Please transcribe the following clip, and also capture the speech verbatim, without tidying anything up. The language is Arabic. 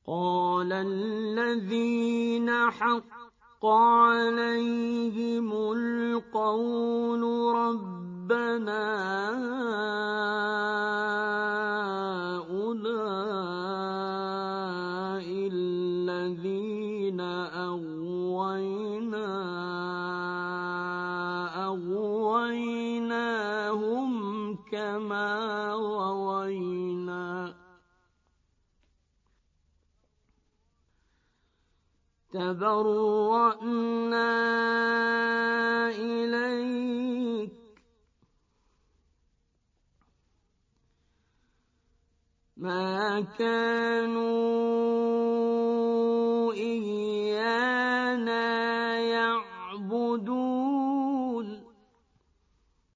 قال الذين حق عليهم القول ربنا هؤلاء الذين أغوينا أغويناهم كما غوينا تبرأنا إليك ما كانوا